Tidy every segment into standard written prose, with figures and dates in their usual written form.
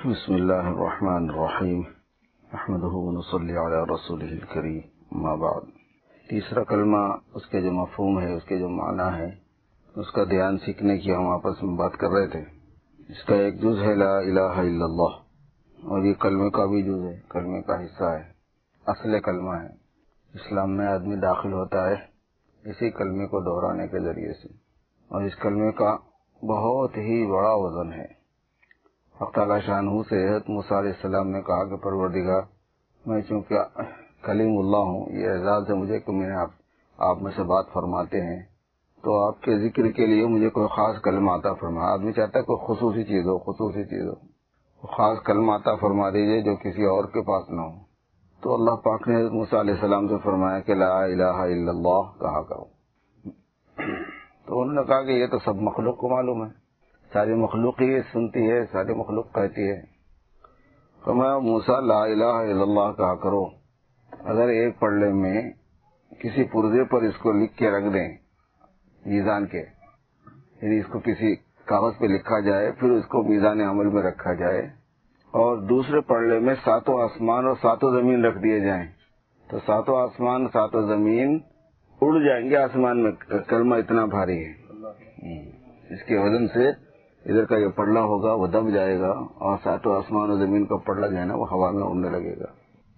بسم اللہ الرحمن الرحیم احمدہ ونصلی علی رسولہ الکریم اما بعد۔ تیسرا کلمہ، اس کے جو مفہوم ہے، اس کے جو معنی ہے، اس کا دھیان سیکھنے کی ہم آپس میں بات کر رہے تھے۔ اس کا ایک جز ہے لا الہ الا اللہ، اور یہ کلمے کا بھی جز ہے، کلمے کا حصہ ہے، اصل کلمہ ہے۔ اسلام میں آدمی داخل ہوتا ہے اسی کلمے کو دہرانے کے ذریعے سے، اور اس کلمے کا بہت ہی بڑا وزن ہے۔ حق تعالی شانہ سے حضرت موسیٰ علیہ السلام نے کہا کہ پروردگار، میں چونکہ کلیم اللہ ہوں، یہ اعزاز ہے مجھے کہ میں آپ میں سے بات فرماتے ہیں، تو آپ کے ذکر کے لیے مجھے کوئی خاص کلمہ عطا فرما۔ آدمی چاہتا ہے کوئی خصوصی چیز ہو، خاص کلمہ عطا فرما دیجئے جو کسی اور کے پاس نہ ہو۔ تو اللہ پاک نے حضرت موسیٰ علیہ السلام سے فرمایا کہ لا الہ الا اللہ کہا کرو۔ تو انہوں نے کہا کہ یہ تو سب مخلوق کو معلوم ہے، ساری مخلوق ہی سنتی ہے، ساری مخلوق کہتی ہے۔ فرمایا موسیٰ لا الہ الا اللہ کہا کرو، اگر ایک پلڑے میں کسی پرزے پر اس کو لکھ کے رکھ دیں میزان کے، یعنی اس کو کسی کاغذ پہ لکھا جائے، پھر اس کو میزان عمل میں رکھا جائے، اور دوسرے پلڑے میں ساتوں آسمان اور ساتوں زمین رکھ دیے جائیں، تو ساتوں آسمان ساتوں زمین اڑ جائیں گے آسمان میں۔ کلمہ اتنا بھاری ہے، اس کے وزن سے ادھر کا یہ پلڑا ہوگا وہ دب جائے گا، اور ساتوں آسمان اور زمین کا پلڑا جو ہے نا وہ ہوا میں اڑنے لگے گا۔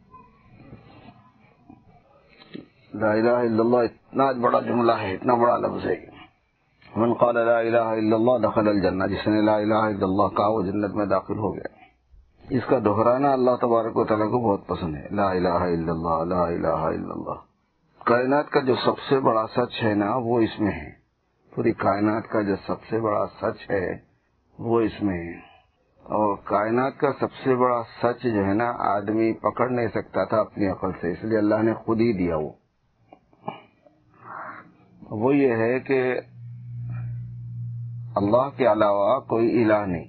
لا الہ الا اللہ اتنا بڑا جملہ ہے، اتنا بڑا لفظ ہے۔ من قال لا الہ الا اللہ دخل الجنہ، جس نے لا الہ الا اللہ کہا وہ جنت میں داخل ہو گیا۔ اس کا دہرانا اللہ تبارک و تعالیٰ کو بہت پسند ہے، لا الہ الا اللہ، لا الہ الا اللہ۔ کائنات کا جو سب سے بڑا سچ ہے نا وہ اس میں ہے، پوری کائنات کا جو سب سے بڑا سچ ہے وہ اس میں ہے۔ اور کائنات کا سب سے بڑا سچ جو ہے نا آدمی پکڑ نہیں سکتا تھا اپنی عقل سے، اس لیے اللہ نے خود ہی دیا۔ وہ یہ ہے کہ اللہ کے علاوہ کوئی الہ نہیں،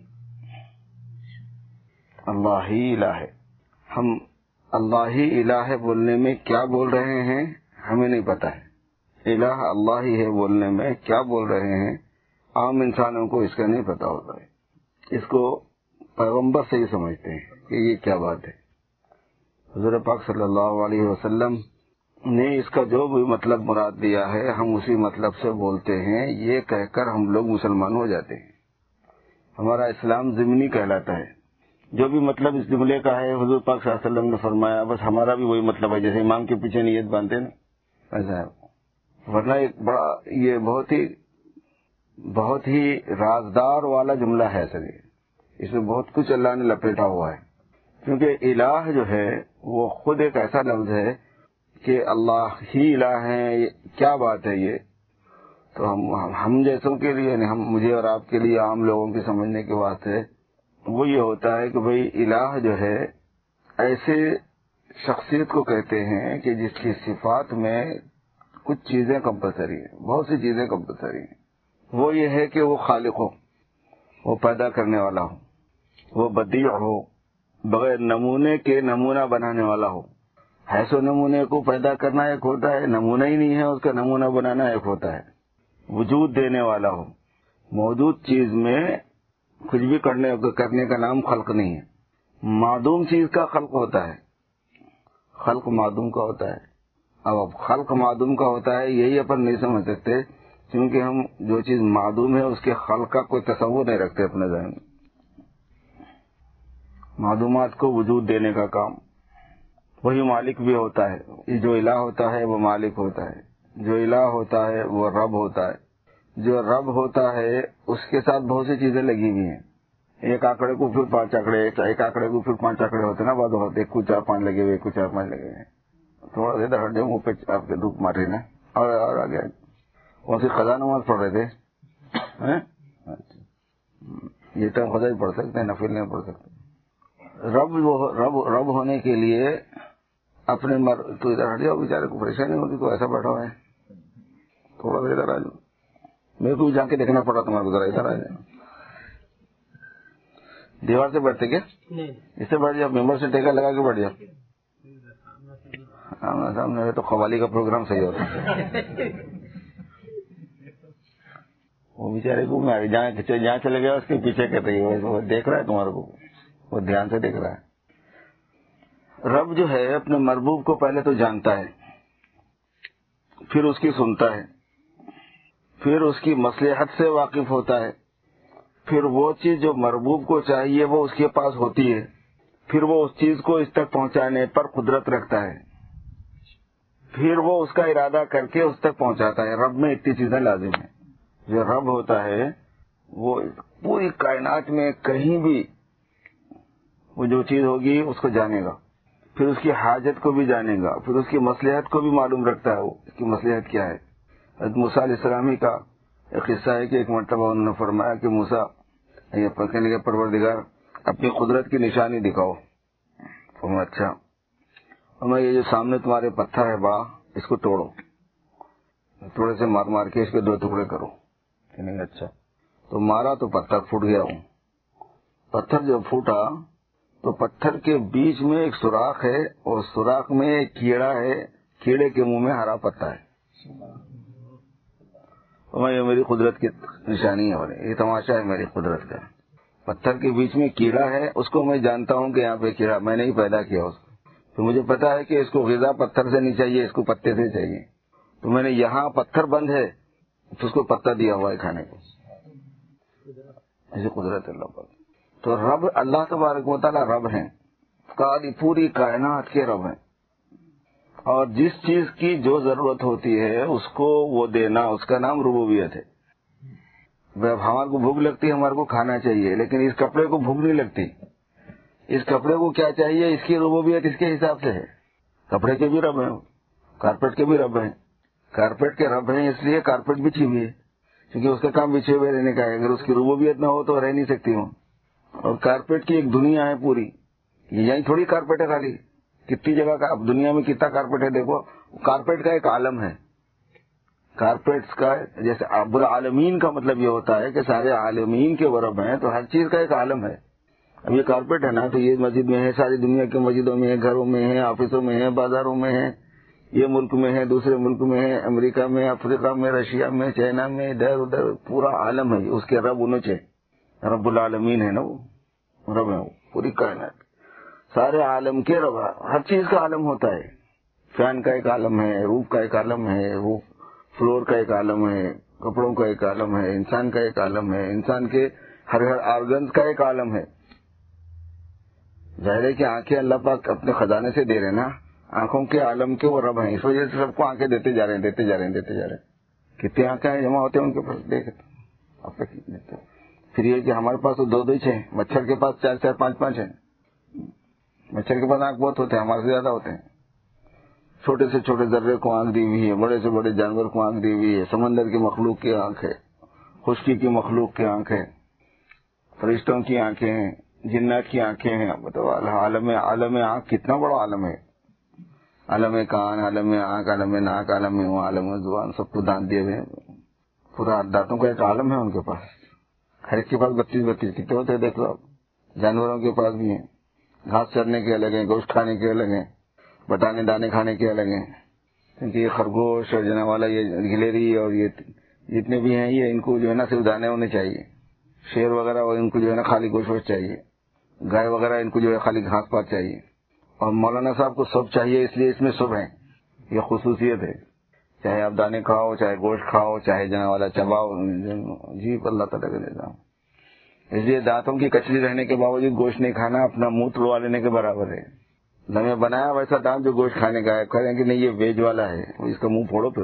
اللہ ہی الہ ہے۔ ہم اللہ ہی الہ ہے بولنے میں کیا بول رہے ہیں ہمیں نہیں پتا ہے، الہ اللہ ہی ہے بولنے میں کیا بول رہے ہیں عام انسانوں کو اس کا نہیں پتا ہوتا ہے، اس کو پیغمبر سے ہی سمجھتے ہیں کہ یہ کیا بات ہے۔ حضور پاک صلی اللہ علیہ وسلم نے اس کا جو بھی مطلب مراد دیا ہے ہم اسی مطلب سے بولتے ہیں، یہ کہہ کر ہم لوگ مسلمان ہو جاتے ہیں۔ ہمارا اسلام ضمنی کہلاتا ہے، جو بھی مطلب اس جملے کا ہے حضور پاک صلی اللہ علیہ وسلم نے فرمایا، بس ہمارا بھی وہی مطلب ہے، جیسے امام کے پیچھے نیت باندھتے نا، ایسا ہے۔ ورنہ ایک بڑا یہ بہت ہی رازدار والا جملہ ہے سر، اس میں بہت کچھ اللہ نے لپیٹا ہوا ہے، کیونکہ الہ جو ہے وہ خود ایک ایسا لفظ ہے کہ اللہ ہی الہ ہے، کیا بات ہے یہ۔ تو ہم جیسوں کے لیے، یعنی مجھے اور آپ کے لیے، عام لوگوں کے سمجھنے کے واسطے وہ یہ ہوتا ہے کہ بھئی الہ جو ہے ایسے شخصیت کو کہتے ہیں کہ جس کی صفات میں کچھ چیزیں کمپلسری ہیں، بہت سی چیزیں کمپلسری ہیں۔ وہ یہ ہے کہ وہ خالق ہو، وہ پیدا کرنے والا ہو، وہ بدیع ہو، بغیر نمونے کے نمونہ بنانے والا ہو۔ ایسے نمونے کو پیدا کرنا ایک ہوتا ہے، نمونہ ہی نہیں ہے اس کا نمونہ بنانا ایک ہوتا ہے۔ وجود دینے والا ہو، موجود چیز میں کچھ بھی کرنے کا نام خلق نہیں ہے۔ معدوم چیز کا خلق ہوتا ہے، خلق معدوم کا ہوتا ہے۔ اب خلق معدوم کا ہوتا ہے یہی اپن نہیں سمجھ سکتے، کیونکہ ہم جو چیز معدوم ہے اس کے خلق کا کوئی تصور نہیں رکھتے اپنے ذہن میں۔ معدومات کو وجود دینے کا کام وہی مالک بھی ہوتا ہے، جو الہ ہوتا ہے وہ مالک ہوتا ہے، جو الہ ہوتا ہے وہ رب ہوتا ہے۔ جو رب ہوتا ہے اس کے ساتھ بہت سی چیزیں لگی ہوئی ہیں، ایک آنکڑے کو پھر 5 آنکڑے، ایک آنکڑے کو پھر 5 آنکڑے ہوتے نا، بعد ہوتے ایک کو 4-5 لگے ہوئے، ایک کو 4-5 لگے ہوئے۔ تھوڑا دیر ہٹ جاؤ، منہ پہ آپ کے دھوپ مار رہی نا، اور آگے وہاں سے قضا نماز پڑھ رہے تھے، یہ ٹائم قضا ہی پڑھ سکتے ہیں، نفل نہیں پڑھ سکتے۔ رب ہونے کے لیے اپنے تو ادھر ہٹ جاؤ، بیچارے کو پریشانی ہوتی تو ایسا بیٹھا ہوا ہے، تھوڑا دیر ادھر آ جاؤ، میرے کو جا کے دیکھنا پڑا تمہارے کو، ذرا ادھر آ جاؤ۔ دیوار سے بیٹھتے کیا؟ اس سے بیٹھ جاؤ، ممبر سے ٹیکا لگا کے بیٹھ جاؤ، سامنے تو قوالی کا پروگرام صحیح ہوتا ہے۔ وہ بیچارے کو جہاں چلے گیا اس کے پیچھے کہتے ہیں، وہ دیکھ رہا ہے تمہارے کو، وہ دھیان سے دیکھ رہا ہے۔ رب جو ہے اپنے مربوب کو پہلے تو جانتا ہے، پھر اس کی سنتا ہے، پھر اس کی مصلحت سے واقف ہوتا ہے، پھر وہ چیز جو مربوب کو چاہیے وہ اس کے پاس ہوتی ہے، پھر وہ اس چیز کو اس تک پہنچانے پر قدرت رکھتا ہے، پھر وہ اس کا ارادہ کر کے اس تک پہنچاتا ہے۔ رب میں اتنی چیزیں لازم ہیں۔ جو رب ہوتا ہے وہ پوری کائنات میں کہیں بھی وہ جو چیز ہوگی اس کو جانے گا، پھر اس کی حاجت کو بھی جانے گا، پھر اس کی مصلحت کو بھی معلوم رکھتا ہے وہ اس کی مصلحت کیا ہے۔ حضرت موسیٰ علیہ السلام کا ایک قصہ ہے کہ ایک مرتبہ انہوں نے فرمایا کہ موسیٰ یہ کہنے کے پروردگار اپنی قدرت کی نشانی دکھاؤ۔ فرمایا اچھا، اور یہ جو سامنے تمہارے پتھر ہے بڑا، اس کو توڑو، تھوڑے سے مار مار کے اس کے 2 ٹکڑے کرو۔ کہنے اچھا، تو مارا تو پتھر پھوٹ گیا ہوں۔ پتھر جب پھوٹا تو پتھر کے بیچ میں ایک سوراخ ہے، اور سوراخ میں ایک کیڑا ہے، کیڑے کے منہ میں ہرا پتا ہے۔ یہ میری قدرت کی نشانی ہے، یہ تماشا ہے میری قدرت کا۔ پتھر کے بیچ میں کیڑا ہے، اس کو میں جانتا ہوں کہ یہاں پہ کیڑا میں نے ہی پیدا کیا اس کو، تو مجھے پتا ہے کہ اس کو غذا پتھر سے نہیں چاہیے، اس کو پتے سے چاہیے، تو میں نے یہاں پتھر بند ہے تو اس کو پتا دیا ہوا ہے کھانے کو۔ ایسی قدرت اللہ پر۔ تو رب اللہ تبارک و تعالی رب ہیں، پوری کائنات کے رب ہیں، اور جس چیز کی جو ضرورت ہوتی ہے اس کو وہ دینا، اس کا نام ربوبیت ہے۔ ہمارے کو بھوک لگتی ہے، ہمارے کو کھانا چاہیے، لیکن اس کپڑے کو بھوک نہیں لگتی۔ اس کپڑے کو کیا چاہیے، اس کی ربوبیت اس کے حساب سے ہے۔ کپڑے کے بھی رب ہیں، کارپیٹ کے بھی رب ہیں۔ کارپیٹ کے رب ہیں اس لیے کارپیٹ بچھی ہوئی ہے، کیونکہ اس کا کام بچھے ہوئے رہنے کا ہے، اگر اس کی ربوبیت نہ ہو تو رہ نہیں سکتی وہ۔ اور کارپیٹ کی ایک دنیا ہے پوری، یہی تھوڑی کارپیٹ ہے خالی، کتنی جگہ کا اب دنیا میں کتنا کارپیٹ ہے دیکھو۔ کارپیٹ کا ایک عالم ہے، کارپیٹس کا جیسے اب العالمین کا مطلب یہ ہوتا ہے کہ سارے عالمین کے وہ رب ہیں، تو ہر چیز کا ایک عالم ہے۔ اب یہ کارپیٹ ہے نا، تو یہ مسجد میں ہے، ساری دنیا کی مسجدوں میں ہے، گھروں میں ہے، آفسوں میں ہے، بازاروں میں ہے، یہ ملک میں ہے، دوسرے ملک میں ہے، امریکہ میں، افریقہ میں، رشیا میں، چائنا میں، ادھر ادھر پورا عالم ہے۔ اس کے رب انچ ہے، رب العالمین ہے نا، وہ رب ہے، وہ پوری کائنات سارے عالم کے رب، ہر چیز کا عالم ہوتا ہے۔ فین کا ایک عالم ہے، روف کا ایک عالم ہے، روف فلور کا ایک عالم ہے، کپڑوں کا ایک عالم ہے، انسان کا ایک عالم ہے، انسان کے ہر آرگنز کا ایک عالم ہے۔ ظاہر ہے کہ آنکھیں اللہ پاک اپنے خزانے سے دے رہے نا، آنکھوں کے عالم کے وہ رب ہیں، اس وجہ سے سب کو آنکھیں دیتے جا رہے ہیں۔ کتنی آنکھیں جمع ہوتے ہیں ان کے پاس، دیکھتے۔ پھر یہ کہ ہمارے پاس تو 2 ہے، مچھر کے پاس 4 5 ہیں۔ مچھر کے پاس آنکھ بہت ہوتے ہیں، ہمارے سے زیادہ ہوتے ہیں۔ چھوٹے سے چھوٹے ذرے کو آنکھ دی ہوئی ہے، بڑے سے بڑے جانور کو آنکھ دی ہوئی ہے، سمندر کی مخلوق کی آنکھ ہے، خشکی کی مخلوق کی آنکھ ہے، فرشتوں کی آنکھیں ہیں، جنات کی آنکھیں ہیں۔ بتاؤ عالم آنکھ کتنا بڑا عالم ہے، عالم کان، عالم آنکھ، عالم ناک، عالم عالم زبان، سب کو دانت دیے ہوئے، پورا دانتوں کا ایک عالم ہے ان کے پاس۔ ہر ایک کے پاس 32 کتنے ہوتے ہیں دیکھ لو۔ جانوروں کے پاس بھی ہیں، گھاس چرنے کے الگ ہیں، گوشت کھانے کے الگ ہیں، بٹانے دانے کھانے کے الگ ہیں، کیونکہ یہ خرگوش اور جنا والا، یہ گلیری اور یہ جتنے بھی ہیں، یہ ان کو جو ہے نا صرف دانے ہونے چاہیے۔ شیر وغیرہ ان کو جو ہے نا خالی گوشت ووشت چاہیے، گائے وغیرہ ان کو جو ہے خالی گھاس پات چاہیے، اور مولانا صاحب کو سب چاہیے، اس لیے اس میں سب ہیں، یہ خصوصیت ہے۔ چاہے آپ دانے کھاؤ، چاہے گوشت کھاؤ، چاہے جنا والا چباؤ، جی اللہ تعالیٰ کا نظام۔ اس لیے دانتوں کی کچلی رہنے کے باوجود گوشت نہیں کھانا اپنا منہ تڑوا لینے کے برابر ہے۔ ہمیں بنایا ویسا دانت جو گوشت کھانے کا ہے، کہیں کہ نہیں یہ ویج والا ہے، اس کا منہ پھوڑو پھر۔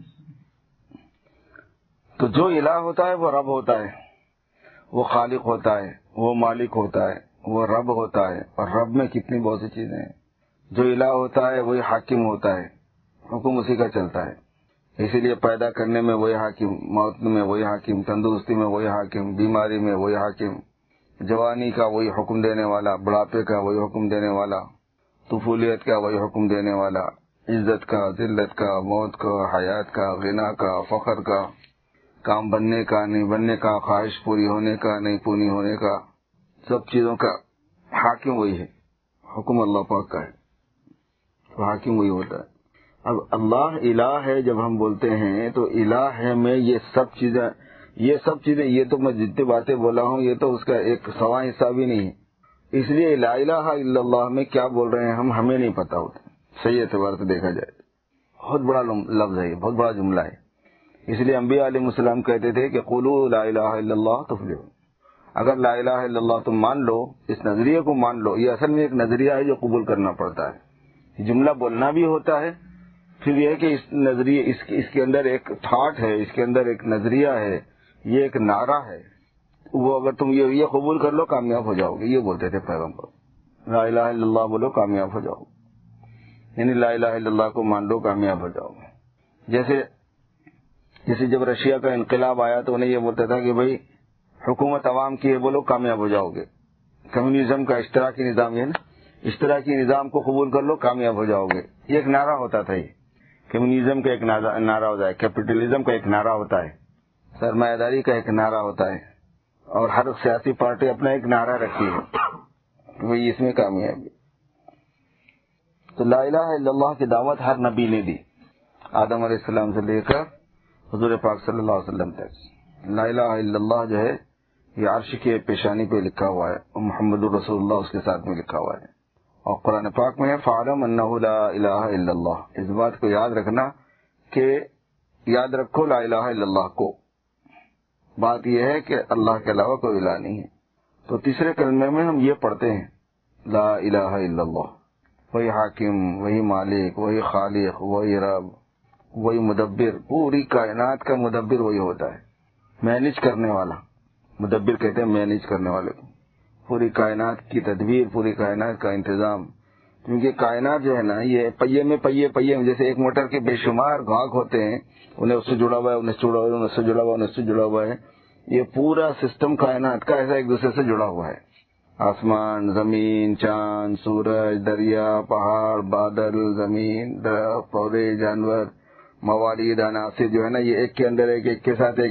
تو جو الہ ہوتا ہے وہ رب ہوتا ہے، وہ خالق ہوتا ہے، وہ مالک ہوتا ہے، وہ رب ہوتا ہے، اور رب میں کتنی بہت سی چیزیں ہیں۔ جو الہ ہوتا ہے وہی حاکم ہوتا ہے، حکم اسی کا چلتا ہے۔ اسی لیے پیدا کرنے میں وہی حاکم، موت میں وہی حاکم، تندرستی میں وہی حاکم، بیماری میں وہی حاکم، جوانی کا وہی حکم دینے والا، بڑھاپے کا وہی حکم دینے والا، طفولیت کا وہی حکم دینے والا، عزت کا، ذلت کا، موت کا، حیات کا، غنا کا، فخر کا، کام بننے کا نہیں بننے کا، خواہش پوری ہونے کا نہیں پوری ہونے کا، سب چیزوں کا حاکم وہی ہے، حکم اللہ پاک کا ہے، تو حاکم وہی ہوتا ہے۔ اب اللہ الہ ہے جب ہم بولتے ہیں تو الہ ہے میں یہ سب چیزیں، یہ تو میں جتنی باتیں بولا ہوں یہ تو اس کا ایک سوا حصہ بھی نہیں ہے، اس لیے لا الہ الا اللہ میں کیا بول رہے ہیں ہمیں نہیں پتا ہوتا، صحیح اعتبار سے دیکھا جائے بہت بڑا لفظ ہے، بہت بڑا جملہ ہے. اس لیے انبیاء علیہ السلام کہتے تھے کہ قولوا لا الہ الا اللہ تفلحون. اگر لا الہ الا اللہ تم مان لو، اس نظریے کو مان لو. یہ اصل میں ایک نظریہ ہے جو قبول کرنا پڑتا ہے. جملہ بولنا بھی ہوتا ہے، پھر یہ کہ اس نظریے اس کے اندر ایک تھاٹ ہے، اس کے اندر ایک نظریہ ہے، یہ ایک نعرہ ہے. وہ اگر تم یہ قبول کر لو کامیاب ہو جاؤ گے. یہ بولتے تھے پیغمبر، لا الہ الا اللہ بولو کامیاب ہو جاؤ، یعنی لا الہ الا اللہ کو مان لو کامیاب ہو جاؤ گے. جیسے جب رشیا کا انقلاب آیا تو انہیں یہ بولتا تھا کہ بھائی حکومت عوام کی ہے، بولو کامیاب ہو جاؤ گے. کمیونزم کا اشتراکی نظام ہے نا، اشتراکی نظام کو قبول کر لو کامیاب ہو جاؤ گے. یہ ایک نعرہ ہوتا تھا. یہ کمیونزم کا ایک نعرہ ہوتا ہے، کیپٹلزم کا ایک نعرہ ہوتا ہے، سرمایہ داری کا ایک نعرہ ہوتا ہے، اور ہر سیاسی پارٹی اپنا ایک نعرہ رکھی ہے، وہی اس میں کامیابی. تو لا الہ الا اللہ کی دعوت ہر نبی نے دی، آدم علیہ السلام سے لے کر حضور پاک صلی اللہ علیہ وسلم تک. لا الہ الا اللہ جو ہے یہ عرش کے پیشانی پہ لکھا ہوا ہے، اور محمد الرسول اللہ اس کے ساتھ میں لکھا ہوا ہے. اور قرآن پاک میں فَاعْلَمْ أَنَّهُ لَا إِلَٰهَ إِلَّا اللَّهُ. اس بات کو یاد رکھنا کہ یاد رکھو لا الہ الا اللہ کو. بات یہ ہے کہ اللہ کے علاوہ کوئی الہ نہیں ہے. تو تیسرے کلمے میں ہم یہ پڑھتے ہیں لا الہ الا اللہ. وہی حاکم، وہی مالک، وہی خالق، وہی رب، وہی مدبر. پوری کائنات کا مدبر وہی ہوتا ہے، مینج کرنے والا. مدبر کہتے ہیں مینج کرنے والے کو. پوری کائنات کی تدبیر، پوری کائنات کا انتظام. کیونکہ کائنات جو ہے نا یہ پہیے میں جیسے ایک موٹر کے بے شمار گھاگ ہوتے ہیں، انہیں اس سے جڑا ہوا ہے، انہیں سے جڑا ہوا ہے، انہیں سے جڑا ہوا ہے، انہیں سے جڑا ہوا ہے. یہ پورا سسٹم کائنات کا ایسا ایک دوسرے سے جڑا ہوا ہے. آسمان، زمین، چاند، سورج، دریا، پہاڑ، بادل، زمین، درخت، پودے، جانور، موالید، عناصر جو ہے نا یہ ایک کے اندر ایک کے ساتھ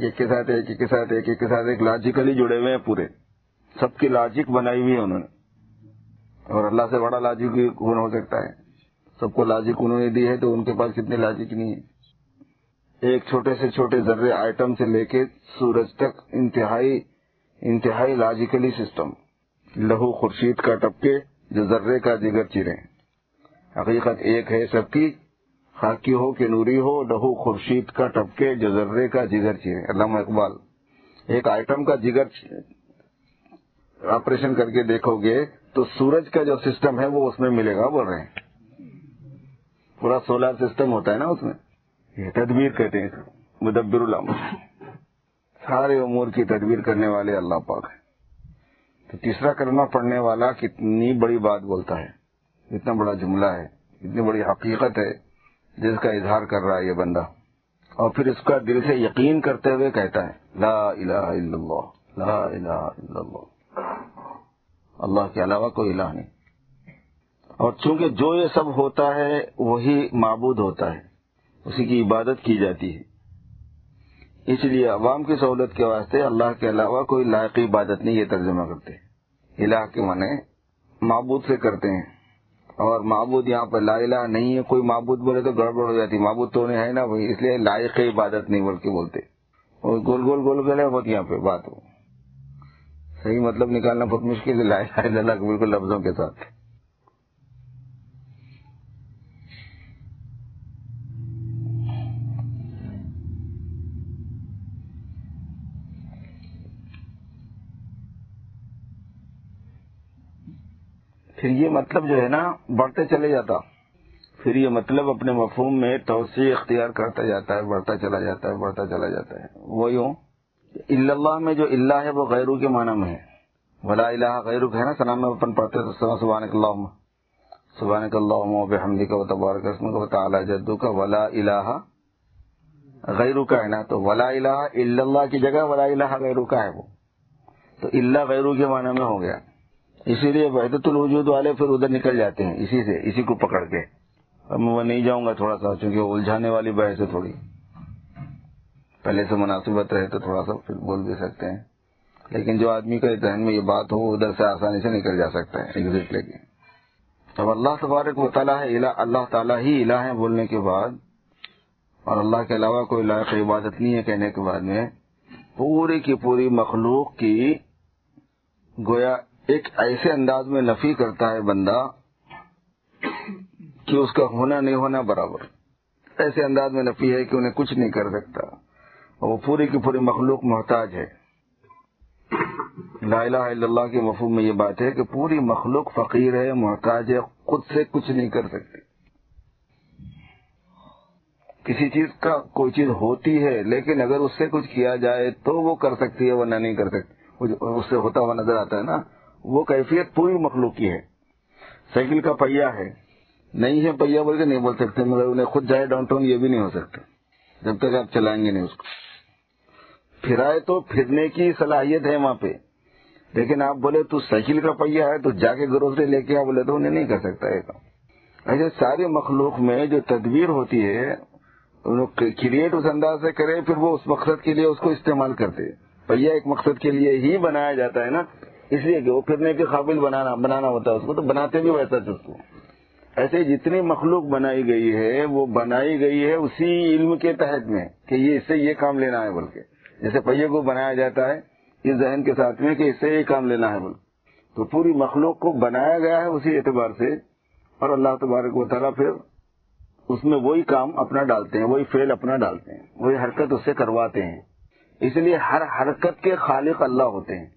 ایک لاجیکلی جڑے ہوئے ہیں پورے. سب کی لاجک بنائی ہوئی ہے انہوں نے، اور اللہ سے بڑا لاجک کون ہو سکتا ہے؟ سب کو لاجک انہوں نے دی ہے تو ان کے پاس کتنے لاجک نہیں ہے. ایک چھوٹے سے چھوٹے ذرے آئٹم سے لے کے سورج تک انتہائی لاجیکلی سسٹم. لہو خورشید کا ٹپکے جو ذرے کا جگر چیرے. حقیقت ایک ہے سب کی، خاکی ہو کہ نوری ہو، لہو خورشید کا ٹپکے جو ذرے کا جگر چیرے. علامہ اقبال. ایک آئٹم کا جگر آپریشن کر کے دیکھو گے تو سورج کا جو سسٹم ہے وہ اس میں ملے گا. بول رہے ہیں پورا سولار سسٹم ہوتا ہے نا اس میں. یہ تدبیر کہتے ہیں، مدبر الامر. سارے امور کی تدبیر کرنے والے اللہ پاک ہے. تو تیسرا کلمہ پڑھنے والا کتنی بڑی بات بولتا ہے، اتنا بڑا جملہ ہے، اتنی بڑی حقیقت ہے جس کا اظہار کر رہا ہے یہ بندہ. اور پھر اس کا دل سے یقین کرتے ہوئے کہتا ہے لا الہ الا اللہ، لا الہ الا اللہ، اللہ کے علاوہ کوئی الہ نہیں. اور چونکہ جو یہ سب ہوتا ہے وہی معبود ہوتا ہے، اسی کی عبادت کی جاتی ہے. اس لیے عوام کی سہولت کے واسطے اللہ کے علاوہ کوئی لائق عبادت نہیں، یہ ترجمہ کرتے ہیں. الہ کے معنی معبود سے کرتے ہیں، اور معبود یہاں پر لا الہ نہیں ہے. کوئی معبود بولے تو گڑبڑ ہو جاتی، معبود تو ہے نا وہی، اس لیے لائق عبادت نہیں بلکہ بولتے. اور گول گلے بہت یہاں پہ بات ہو، صحیح مطلب نکالنا بہت مشکل ہے لا الہ الا اللہ کے بالکل لفظوں کے ساتھ. پھر یہ مطلب جو ہے نا بڑھتے چلے جاتا، پھر یہ مطلب اپنے مفہوم میں توسیع اختیار کرتا جاتا ہے، بڑھتا چلا جاتا ہے، بڑھتا چلا جاتا ہے. وہ یوں الا اللہ میں جو اللہ ہے وہ غیرو کے معنی میں ہے. ولا الہ غیرک ہے نا، سلام میں اپن پڑھتے تو سبحانک اللہم و بحمدک و تبارک اسمک و تعالی جدک. ولا الہ غیرک ہے نا، تو ولا الہ الا اللہ کی جگہ ولا الہ غیرک ہے. وہ تو الا غیرو کے معنی میں ہو گیا. اسی لیے وحدت الوجود والے پھر ادھر نکل جاتے ہیں اسی کو پکڑ کے. اب میں نہیں جاؤں گا تھوڑا سا، چونکہ الجھانے والی بحث ہے تھوڑی، پہلے سے مناسبت رہے تو تھوڑا سا پھر بول بھی سکتے ہیں. لیکن جو آدمی کا ذہن میں یہ بات ہو ادھر سے آسانی سے نکل جا سکتا ہے ایگزٹ لے کے. اب اللہ تبارک و تعالیٰ ہے الہ، اللہ تعالیٰ ہی الہ ہے بولنے کے بعد، اور اللہ کے علاوہ کوئی لائق عبادت نہیں ہے کہنے کے بعد میں پوری کی پوری مخلوق کی گویا ایک ایسے انداز میں نفی کرتا ہے بندہ کہ اس کا ہونا نہیں ہونا برابر. ایسے انداز میں نفی ہے کہ انہیں کچھ نہیں کر سکتا، اور وہ پوری کی پوری مخلوق محتاج ہے. لا الہ الا اللہ کے مفہوم میں یہ بات ہے کہ پوری مخلوق فقیر ہے، محتاج ہے، خود سے کچھ نہیں کر سکتی. کسی چیز کا کوئی چیز ہوتی ہے لیکن اگر اس سے کچھ کیا جائے تو وہ کر سکتی ہے، ورنہ نہیں کر سکتی. اس سے ہوتا ہوا نظر آتا ہے نا، وہ کیفیت پوری مخلوق کی ہے. سائیکل کا پہیا ہے، نہیں ہے پہیا بول کے نہیں بول سکتے، مگر انہیں خود جائے ڈاؤن ٹاؤن یہ بھی نہیں ہو سکتا جب تک آپ چلائیں گے نہیں اس کو. پھرائے تو پھرنے کی صلاحیت ہے وہاں پہ، لیکن آپ بولے تو سائیکل کا پہیا ہے تو جا کے گروسری لے کے آپ بولے تو انہیں نہیں کر سکتا یہ کام. ایسے سارے مخلوق میں جو تدبیر ہوتی ہے کریٹ اس انداز سے کرے، پھر وہ اس مقصد کے لیے اس کو استعمال کرتے. پہیا ایک مقصد کے لیے ہی بنایا جاتا ہے نا، اس لیے کہ وہ پھرنے کے قابل بنانا ہوتا ہے اس کو، تو بناتے بھی ویسا اس کو. ایسے جتنی مخلوق بنائی گئی ہے وہ بنائی گئی ہے اسی علم کے تحت میں کہ یہ اس سے یہ کام لینا ہے، بلکہ جیسے پہیے کو بنایا جاتا ہے اس ذہن کے ساتھ میں کہ اس سے یہ کام لینا ہے بول، تو پوری مخلوق کو بنایا گیا ہے اسی اعتبار سے. اور اللہ تبارک و تعالیٰ پھر اس میں وہی کام اپنا ڈالتے ہیں، وہی فعل اپنا ڈالتے ہیں، وہی حرکت اس سے کرواتے ہیں. اس لیے ہر حرکت کے خالق اللہ ہوتے ہیں،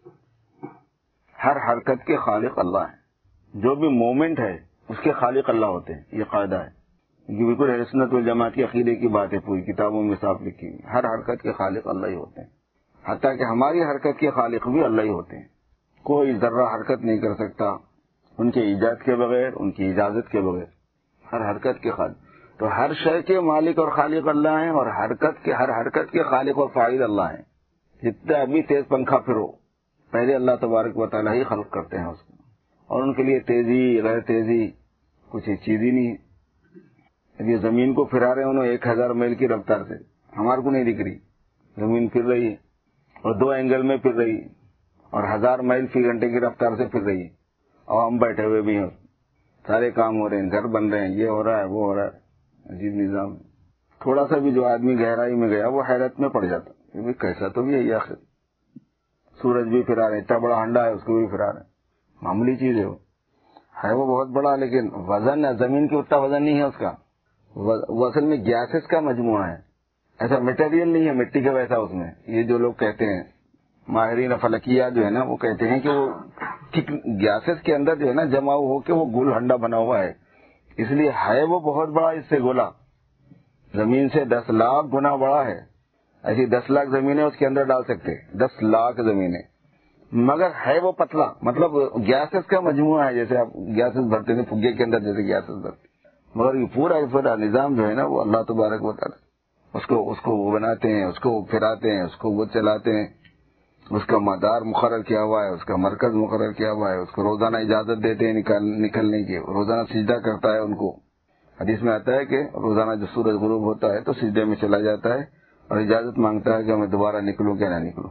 ہر حرکت کے خالق اللہ ہیں. جو بھی مومنٹ ہے اس کے خالق اللہ ہوتے ہیں، یہ قاعدہ ہے. یہ بالکل اہل سنت والجماعت کی عقیدے کی بات ہے، پوری کتابوں میں صاف لکھی ہوئی. ہر حرکت کے خالق اللہ ہی ہوتے ہیں، حتیٰ کہ ہماری حرکت کے خالق بھی اللہ ہی ہوتے ہیں. کوئی ذرہ حرکت نہیں کر سکتا ان کے ایجاد کے بغیر، ان کی اجازت کے بغیر. ہر حرکت کے خالق، تو ہر شے کے مالک اور خالق اللہ ہیں، اور ہر حرکت کے خالق اور فاعل اللہ ہیں. جتنا ابھی تیز پنکھا پھرو پہلے اللہ تبارک و تعالیٰ ہی خلق کرتے ہیں اس کو، اور ان کے لیے تیزی غیر تیزی کچھ چیز ہی نہیں ہے. اب یہ زمین کو پھرا رہے ہیں انہوں 1000 میل کی رفتار سے، ہمارے کو نہیں دکھ رہی. زمین پھر رہی ہے اور 2 اینگل میں پھر رہی ہے، اور 1000 میل فی گھنٹے کی رفتار سے پھر رہی ہے، اور ہم بیٹھے ہوئے بھی ہیں، سارے کام ہو رہے ہیں، گھر بن رہے ہیں، یہ ہو رہا ہے وہ ہو رہا ہے. عجیب نظام ہے. تھوڑا سا بھی جو آدمی گہرائی میں گیا وہ حیرت میں پڑ جاتا ہے، کیسا تو بھی ہے یہ آخر. سورج بھی پھرا رہے ہیں، اتنا بڑا ہنڈا ہے اس کو بھی پھرا رہے ہیں. معمولی چیز ہے وہ بہت بڑا، لیکن وزن زمین کے اتنا وزن نہیں ہے اس کا. وہ اصل میں گیسز کا مجموعہ ہے، ایسا میٹیریل نہیں ہے مٹی کا ویسا. اس میں یہ جو لوگ کہتے ہیں ماہرین فلکیات جو ہے نا، وہ کہتے ہیں کہ وہ گیسز کے اندر جو ہے نا جمع ہو کے وہ گول ہنڈا بنا ہوا ہے، اس لیے ہے وہ بہت بڑا. اس سے گولا زمین سے 10 لاکھ گنا بڑا ہے. ایسی 10 لاکھ زمینیں اس کے اندر ڈال سکتے، 10 لاکھ زمینیں، مگر ہے وہ پتلا. مطلب گیسز کا مجموعہ ہے، جیسے آپ گیسز بھرتے ہیں پھگے کے اندر جیسے گیسز بھرتے، مگر یہ پورا نظام جو ہے نا وہ اللہ تبارک و تعالیٰ اس کو وہ بناتے ہیں، اس کو پھراتے ہیں، اس کو وہ چلاتے ہیں. اس کا مدار مقرر کیا ہوا ہے، اس کا مرکز مقرر کیا ہوا ہے. اس کو روزانہ اجازت دیتے ہیں نکلنے کی، روزانہ سجدہ کرتا ہے ان کو. حدیث میں آتا ہے کہ روزانہ جو سورج غروب ہوتا ہے تو سجدے میں چلا جاتا ہے اور اجازت مانگتا ہے کہ میں دوبارہ نکلوں کیا نہ نکلوں.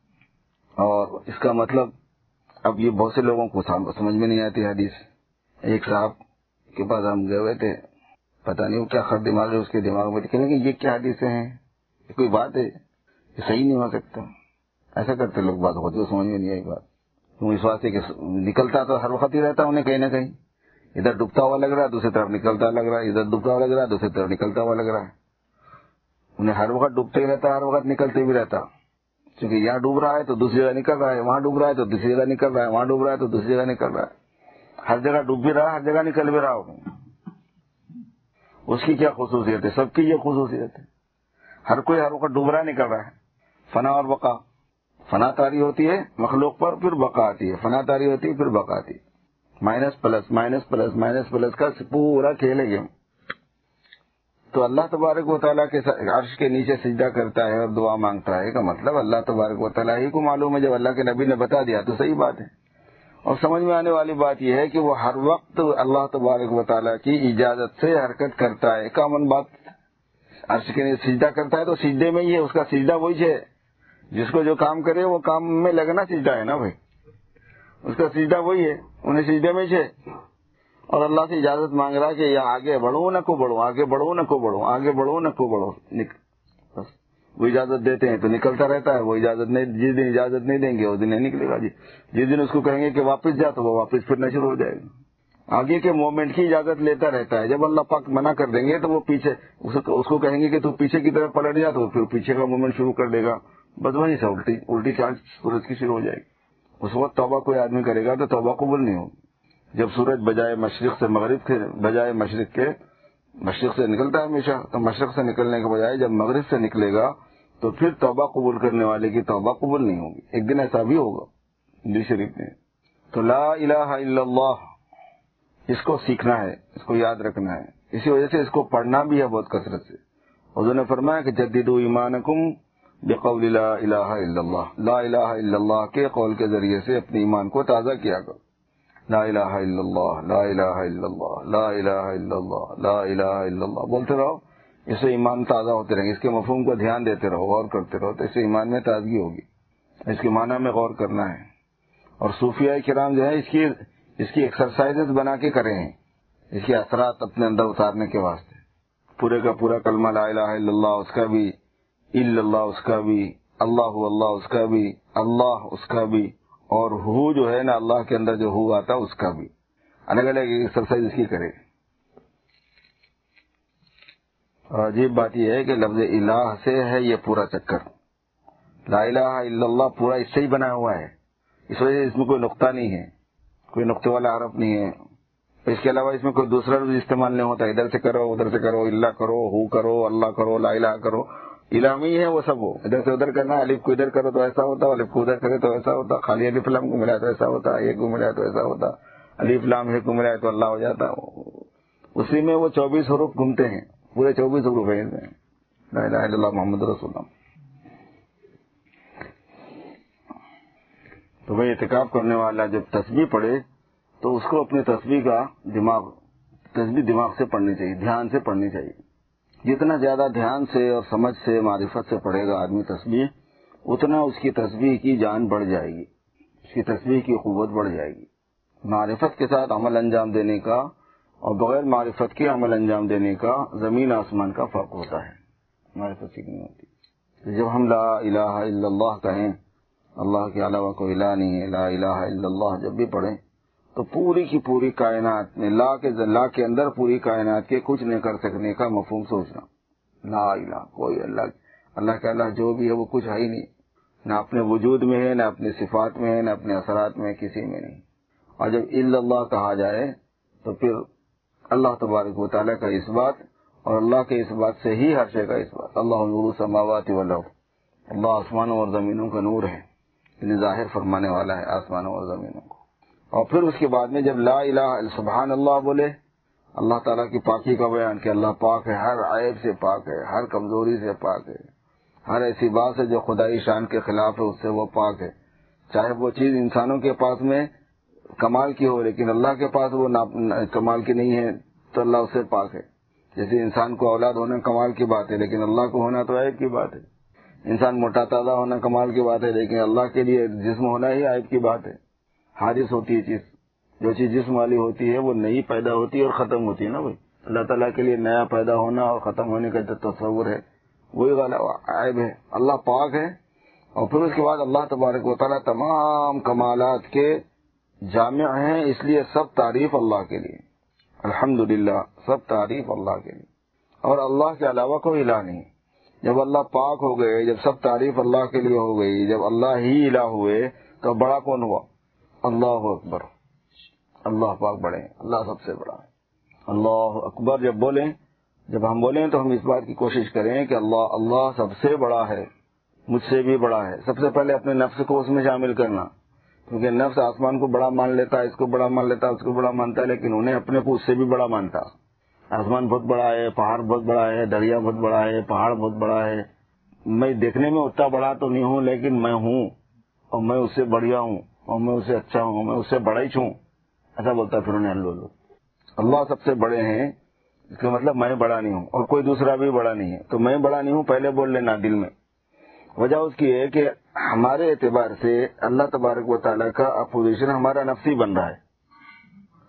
اور اس کا مطلب اب یہ بہت سے لوگوں کو سمجھ میں نہیں آتی حدیث. ایک صاحب کے پاس ہم گئے ہوئے تھے، پتہ نہیں وہ کیا خر دماغ ہے اس کے دماغ میں، کہنے کہ یہ کیا حدیثیں ہیں، یہ کوئی بات ہے، یہ صحیح نہیں ہو سکتا. ایسا کرتے لوگ بات ہوتی، وہ سمجھ میں نہیں آئی بات. اس واسطے کہ نکلتا تو ہر وقت ہی رہتا انہیں کہیں نہ کہیں، ادھر ڈوبتا ہوا لگ رہا ہے دوسری طرف نکلتا لگ رہا ہے، ادھر ڈوبتا ہوا لگ رہا ہے دوسری طرف نکلتا ہوا لگ رہا ہے. انہیں ہر وقت ڈوبتے ہی رہتا، ہر وقت نکلتے بھی رہتا، کیونکہ یہاں ڈوب رہا ہے تو دوسری جگہ نکل رہا ہے، وہاں ڈوب رہا ہے تو دوسری جگہ نکل رہا ہے، وہاں ڈوب رہا ہے تو دوسری جگہ نکل رہا ہے. ہر جگہ ڈوب بھی رہا، ہر جگہ نکل بھی رہا ہو. اس کی کیا خصوصیت ہے؟ سب کی یہ خصوصیت ہے، ہر کوئی ہر وقت ڈوب رہا نکل رہا ہے. فنا اور بقا، فنا طاری ہوتی ہے مخلوق پر، پھر بقا آتی ہے، فنا طاری ہوتی ہے پھر بقا آتی ہے. Minus plus minus plus minus plus کا پورا کھیل ہے گیم. تو اللہ تبارک و تعالیٰ کے عرش کے نیچے سجدہ کرتا ہے اور دعا مانگتا ہے، کا مطلب اللہ تبارک و تعالیٰ ہی کو معلوم ہے. جب اللہ کے نبی نے بتا دیا تو صحیح بات ہے. اور سمجھ میں آنے والی بات یہ ہے کہ وہ ہر وقت اللہ تبارک و تعالیٰ کی اجازت سے حرکت کرتا ہے. کامن بات، عرش کے نیچے سجدہ کرتا ہے تو سجدے میں ہی ہے، اس کا سجدہ وہی ہے. جس کو جو کام کرے وہ کام میں لگنا سجدہ ہے نا بھائی، اس کا سجدہ وہی ہے، انہیں سجدے میں ہے. اور اللہ سے اجازت مانگ رہا ہے کہ یا آگے بڑھوں نہ کو بڑھوں، آگے بڑھوں نہ کو بڑھوں، آگے بڑھوں نہ کو بڑھوں. بس وہ اجازت دیتے ہیں تو نکلتا رہتا ہے، وہ اجازت نہیں، جس دن اجازت نہیں دیں گے اس دن نہیں نکلے گا جی، جس دن اس کو کہیں گے کہ واپس جا تو وہ واپس پھرنا شروع ہو جائے گا، آگے کے موومنٹ کی اجازت لیتا رہتا ہے۔ جب اللہ پاک منع کر دیں گے تو وہ پیچھے، اس کو کہیں گے کہ تو پیچھے کی طرف پلٹ جا تو پھر پیچھے کا موومنٹ شروع کر دے گا، بس وہیں سے الٹی چال سورج کی شروع ہو جائے گی۔ اس وقت توبہ کوئی آدمی کرے گا تو توبہ قبول نہیں ہوگی۔ جب سورج بجائے مشرق سے مغرب کے بجائے مشرق سے نکلتا ہے ہمیشہ، تو مشرق سے نکلنے کے بجائے جب مغرب سے نکلے گا تو پھر توبہ قبول کرنے والے کی توبہ قبول نہیں ہوگی۔ ایک دن ایسا بھی ہوگا حدیث شریف میں۔ تو لا الہ الا اللہ اس کو سیکھنا ہے، اس کو یاد رکھنا ہے، اسی وجہ سے اس کو پڑھنا بھی ہے بہت کثرت سے۔ حضور نے فرمایا کہ جددوا ایمانکم بقول لا الہ الا اللہ، لا الہ الا اللہ کے قول کے ذریعے سے اپنے ایمان کو تازہ کیا کرو۔ لا الہ الا اللہ، لا الہ الا اللہ، لا الہ الا اللہ، لا الہ الا اللہ بولتے رہو، اس سے ایمان تازہ ہوتے رہیں گے۔ اس کے مفہوم کو دھیان دیتے رہو، غور کرتے رہو، تو اس سے ایمان میں تازگی ہوگی۔ اس کے معنی میں غور کرنا ہے، اور صوفیاء کرام جو ہے اس کی ایکسرسائزز بنا کے کرے ہیں، اس کے اثرات اپنے اندر اتارنے کے واسطے۔ پورے کا پورا کلمہ لا الہ الا اللہ اس کا بھی، الا اللہ اس کا بھی، اللہ اللہ اس کا بھی، اللہ اس کا بھی، اور ہو جو ہے نا اللہ کے اندر جو ہو آتا اس کا بھی، الگ الگ ایکسرسائز اس کی کرے۔ اور عجیب بات یہ ہے کہ لفظ الہ سے ہے یہ پورا چکر، لا الہ الا اللہ پورا اس سے ہی بنا ہوا ہے، اس وجہ سے اس میں کوئی نقطہ نہیں ہے، کوئی نقطے والا حرف نہیں ہے، اس کے علاوہ اس میں کوئی دوسرا لفظ استعمال نہیں ہوتا، ادھر سے کرو ادھر سے کرو، اللہ کرو، ہو کرو، اللہ کرو، لا الہ کرو، الہ میں ہی ہے وہ سب، وہ ادھر سے ادھر کرنا، الف کو ادھر کرو تو ایسا ہوتا، الف کو ادھر کرے تو ایسا ہوتا، خالی الف لام کو ملا تو ایسا ہوتا، ایک کو ملا تو ایسا ہوتا، الف لام ہے کو ملا تو اللہ ہو جاتا، اسی میں وہ 24 حروف گھومتے ہیں، پورے 24 حروف ہیں لا الہ الا اللہ محمد رسول اللہ۔ تو بھائی اعتکاف کرنے والا جب تسبیح پڑھے تو اس کو اپنے تسبیح دماغ سے پڑھنی چاہیے، دھیان سے پڑھنی چاہیے۔ جتنا زیادہ دھیان سے اور سمجھ سے معرفت سے پڑھے گا آدمی تسبیح، اتنا اس کی تسبیح کی جان بڑھ جائے گی، اس کی تسبیح کی قوت بڑھ جائے گی۔ معرفت کے ساتھ عمل انجام دینے کا اور بغیر معرفت کے عمل انجام دینے کا زمین آسمان کا فرق ہوتا ہے، معرفت سیکھنی ہوتی ہے۔ جب ہم لا الہ الا اللہ کہیں، اللہ کے علاوہ کوئی الہ نہیں ہے، لا الہ الا اللہ جب بھی پڑھیں تو پوری کی پوری کائنات میں لا کے اندر پوری کائنات کے کچھ نہیں کر سکنے کا مفہوم سوچنا۔ لا الہ کوئی اللہ کے اللہ جو بھی ہے وہ کچھ ہے ہی نہیں، نہ اپنے وجود میں ہے، نہ اپنی صفات میں ہے، نہ اپنے اثرات میں، کسی میں نہیں۔ اور جب الا اللہ کہا جائے تو پھر اللہ تبارک و تعالیٰ کا اس بات، اور اللہ کے اس بات سے ہی ہر شے کا اس بات۔ اللہ نور السماوات والارض، اللہ آسمانوں اور زمینوں کا نور ہے، یعنی ظاہر فرمانے والا ہے آسمانوں اور زمینوں کو۔ اور پھر اس کے بعد میں جب لا الہ سبحان اللہ بولے، اللہ تعالیٰ کی پاکی کا بیان کہ اللہ پاک ہے، ہر عیب سے پاک ہے، ہر کمزوری سے پاک ہے، ہر ایسی بات سے جو خدائی شان کے خلاف ہے اس سے وہ پاک ہے، چاہے وہ چیز انسانوں کے پاس میں کمال کی ہو لیکن اللہ کے پاس وہ کمال کی نہیں ہے تو اللہ اس سے پاک ہے۔ جیسے انسان کو اولاد ہونا کمال کی بات ہے لیکن اللہ کو ہونا تو عیب کی بات ہے، انسان موٹا تازہ ہونا کمال کی بات ہے لیکن اللہ کے لیے جسم ہونا ہی عیب کی بات ہے۔ حادث ہوتی ہے چیز، جو چیز جسم والی ہوتی ہے وہ نئی پیدا ہوتی ہے اور ختم ہوتی ہے نا بھائی، اللہ تعالیٰ کے لیے نیا پیدا ہونا اور ختم ہونے کا جو تصور ہے وہی والا عیب ہے۔ اللہ پاک ہے، اور پھر اس کے بعد اللہ تبارک و تعالیٰ تمام کمالات کے جامع ہیں، اس لیے سب تعریف اللہ کے لیے، الحمدللہ سب تعریف اللہ کے لیے، اور اللہ کے علاوہ کوئی الہ نہیں۔ جب اللہ پاک ہو گئے، جب سب تعریف اللہ کے لیے ہو گئی، جب اللہ ہی الہ ہوئے تو بڑا کون ہوا؟ اللہ اکبر، اللہ پاک بڑے ہیں، اللہ سب سے بڑا ہے۔ اللہ اکبر جب ہم بولیں تو ہم اس بات کی کوشش کریں کہ اللہ سب سے بڑا ہے، مجھ سے بھی بڑا ہے۔ سب سے پہلے اپنے نفس کو اس میں شامل کرنا، کیونکہ نفس آسمان کو بڑا مان لیتا ہے، اس کو بڑا مان لیتا ہے، اس کو بڑا مانتا ہے، لیکن انہیں اپنے کو اس سے بھی بڑا مانتا۔ آسمان بہت بڑا ہے، پہاڑ بہت بڑا ہے، دریا بہت بڑا ہے، پہاڑ بہت بڑا ہے، میں دیکھنے میں اتنا بڑا تو نہیں ہوں لیکن میں ہوں، اور میں اس سے بڑھیا ہوں، اور میں اس سے اچھا ہوں، میں اس سے بڑا ہی ہوں، ایسا بولتا ہے پھر انہیں اللہ سب سے بڑے ہیں، اس کا مطلب میں بڑا نہیں ہوں اور کوئی دوسرا بھی بڑا نہیں ہے، تو میں بڑا نہیں ہوں پہلے بول لینا دل میں۔ وجہ اس کی ہے کہ ہمارے اعتبار سے اللہ تبارک و تعالیٰ کا اپوزیشن ہمارا نفسی بن رہا ہے،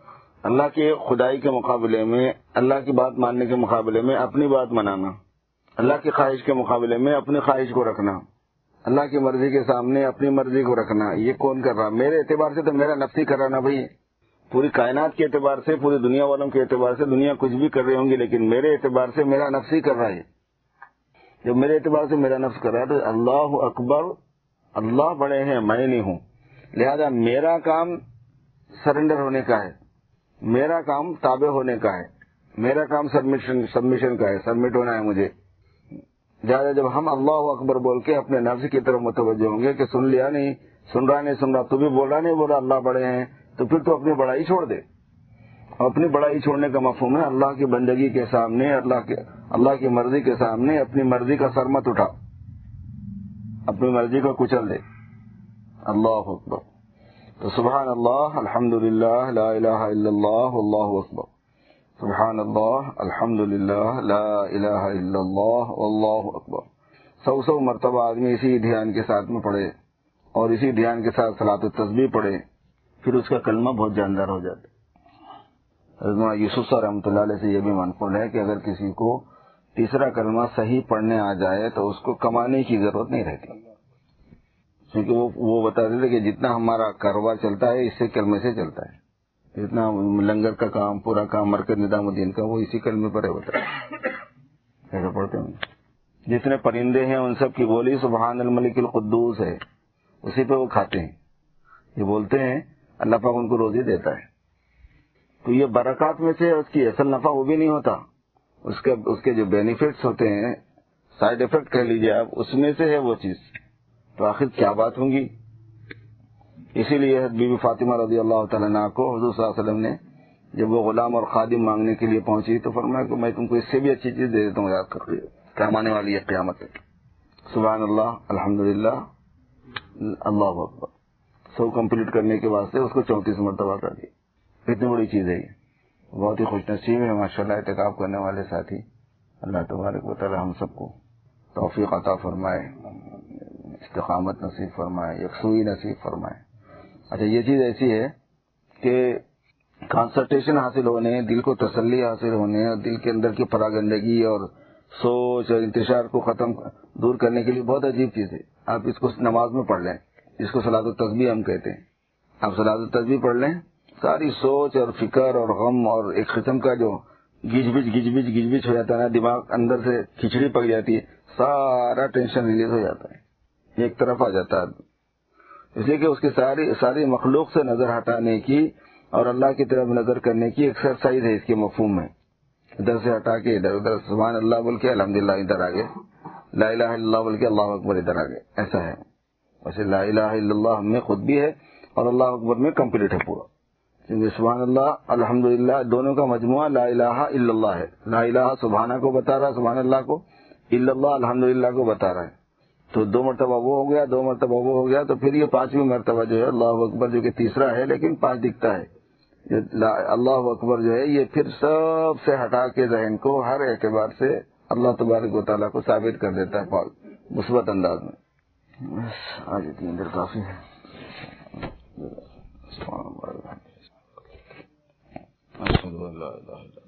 اللہ کے خدائی کے مقابلے میں، اللہ کی بات ماننے کے مقابلے میں اپنی بات منانا، اللہ کی خواہش کے مقابلے میں اپنی خواہش کو رکھنا، اللہ کی مرضی کے سامنے اپنی مرضی کو رکھنا، یہ کون کر رہا؟ میرے اعتبار سے تو میرا نفس ہی کر رہا نا بھائی، پوری کائنات کے اعتبار سے، پوری دنیا والوں کے اعتبار سے دنیا کچھ بھی کر رہی ہوں گی، لیکن میرے اعتبار سے میرا نفس ہی کر رہا ہے۔ جب میرے اعتبار سے میرا نفس کر رہا ہے تو اللہ اکبر، اللہ بڑے ہیں، میں نہیں ہوں، لہذا میرا کام سرنڈر ہونے کا ہے، میرا کام تابع ہونے کا ہے، میرا کام سبمیشن کا ہے، سبمٹ ہونا ہے مجھے۔ لہٰذا جب ہم اللہ اکبر بول کے اپنے نفس کی طرف متوجہ ہوں گے کہ سن لیا نہیں، سن رہا، تو بھی بول رہا نہیں بول رہا اللہ بڑے ہیں، تو پھر تو اپنی بڑائی چھوڑ دے۔ اپنی بڑائی چھوڑنے کا مفہوم ہے اللہ کی بندگی کے سامنے، اللہ کی مرضی کے سامنے اپنی مرضی کا سر مت اٹھا، اپنی مرضی کو کچل دے۔ اللہ اکبر، تو سبحان اللہ، الحمدللہ، لا الہ الا اللہ، واللہ اکبر، سبحان اللہ، الحمدللہ، لا الہ الا اللہ، واللہ اکبر، 100 مرتبہ آدمی اسی دھیان کے ساتھ میں پڑھے اور اسی دھیان کے ساتھ صلاۃ التسبیح پڑھے، پھر اس کا کلمہ بہت جاندار ہو جاتا ہے۔ حضرت یوسف صاحب رحمۃ اللہ علیہ سے یہ بھی منقول ہے کہ اگر کسی کو تیسرا کلمہ صحیح پڑھنے آ جائے تو اس کو کمانے کی ضرورت نہیں رہتی، کیونکہ وہ بتاتے تھے کہ جتنا ہمارا کاروبار چلتا ہے اس سے کلمے سے چلتا ہے، جتنا لنگر کا کام، پورا کام مرکز نظام الدین کا، وہ اسی کلمے پر ہوتا ہے۔ ایسا پڑھتے ہیں، جتنے پرندے ہیں ان سب کی بولی سبحان الملک القدوس ہے، اسی پہ وہ کھاتے ہیں، یہ بولتے ہیں، اللہ پاک ان کو روزی دیتا ہے۔ تو یہ برکات میں سے اس کی اصل نفع وہ بھی نہیں ہوتا، اس کے جو بینیفٹس ہوتے ہیں، سائیڈ افیکٹ کہہ لیجیے آپ، اس میں سے ہے وہ چیز۔ تو آخر کیا بات ہوں گی؟ اسی لیے بی بی فاطمہ رضی اللہ تعالیٰ عنہ کو حضور صلی اللہ علیہ وسلم نے جب وہ غلام اور خادم مانگنے کے لیے پہنچی تو فرمایا کہ میں تم کو اس سے بھی اچھی چیز دے دیتا ہوں، یاد کر لیجیے، کام آنے والی ہے قیامت تک۔ سبحان اللہ، الحمدللہ، اللہ اکبر، 100 کمپلیٹ کرنے کے واسطے اس کو 34 مرتبہ کر دی۔ اتنی بڑی چیز ہے یہ، بہت ہی خوش نصیب ہے ماشاءاللہ اعتکاف کرنے والے ساتھی۔ اللہ تبارک و تعالی ہم سب کو توفیق عطا فرمائے، استقامت نصیب فرمائے، یکسوئی نصیب فرمائے۔ اچھا، یہ چیز ایسی ہے کہ کانسنٹریشن حاصل ہونے، دل کو تسلی حاصل ہونے اور دل کے اندر کی پراگندگی اور سوچ اور انتشار کو دور کرنے کے لیے بہت عجیب چیز ہے۔ آپ اس کو نماز میں پڑھ لیں، جس کو صلاۃ التسبیح ہم کہتے ہیں، آپ صلاۃ التسبیح پڑھ لیں، ساری سوچ اور فکر اور غم اور ایک قسم کا جو گج بج ہو جاتا ہے نا، دماغ اندر سے کھچڑی پک جاتی ہے، سارا ٹینشن ریلیز ہو جاتا ہے، ایک طرف آ جاتا ہے، اس لیے کہ اس کی ساری مخلوق سے نظر ہٹانے کی اور اللہ کی طرف نظر کرنے کی ایکسرسائز ہے اس کے مفہوم میں۔ ادھر سے ہٹا کے ادھر سبحان اللہ بول کے الحمدللہ ادھر آگے، لا الہ الا اللہ بول کے اللہ اکبر ادھر آگے، ایسا ہے۔ ویسے لا الہ الا اللہ ہم میں خود بھی ہے اور اللہ اکبر میں کمپلیٹ ہے پورا، کیونکہ سبحان اللہ الحمدللہ دونوں کا مجموعہ لا الہ الا اللہ ہے۔ لا الہ سبحانہ کو بتا رہا ہے، سبحان اللہ کو، الا اللہ الحمدللہ کو بتا رہا ہے، تو 2 مرتبہ وہ ہو گیا، 2 مرتبہ وہ ہو گیا، تو پھر یہ 5ویں مرتبہ جو ہے اللہ اکبر، جو کہ تیسرا ہے لیکن 5 دکھتا ہے، اللہ اکبر جو ہے یہ پھر سب سے ہٹا کے ذہن کو ہر اعتبار سے اللہ تبارک و تعالیٰ کو ثابت کر دیتا ہے مثبت انداز میں۔ آج اتنی دیر کافی ہے۔ اشہد ان لا الہ الا اللہ